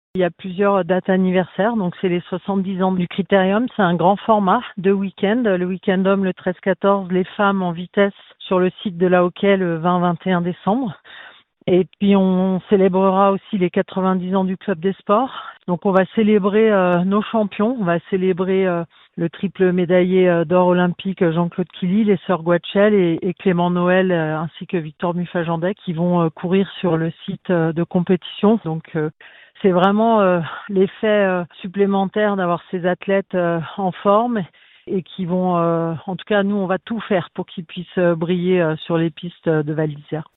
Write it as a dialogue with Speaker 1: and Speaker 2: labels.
Speaker 1: Il y a plusieurs dates anniversaires, donc c'est les 70 ans du Critérium. C'est un grand format, 2 week-ends. Le week-end homme le 13-14, les femmes en vitesse sur le site de la Hockey le 20-21 décembre. Et puis on célébrera aussi les 90 ans du Club des Sports. Donc on va célébrer nos champions, on va célébrer le triple médaillé d'or olympique Jean-Claude Killy, les sœurs Guatchel et Clément Noël ainsi que Victor Muffagendet qui vont courir sur le site de compétition. Donc c'est vraiment l'effet supplémentaire d'avoir ces athlètes en forme et qui vont, en tout cas nous on va tout faire pour qu'ils puissent briller sur les pistes de Val d'Isère.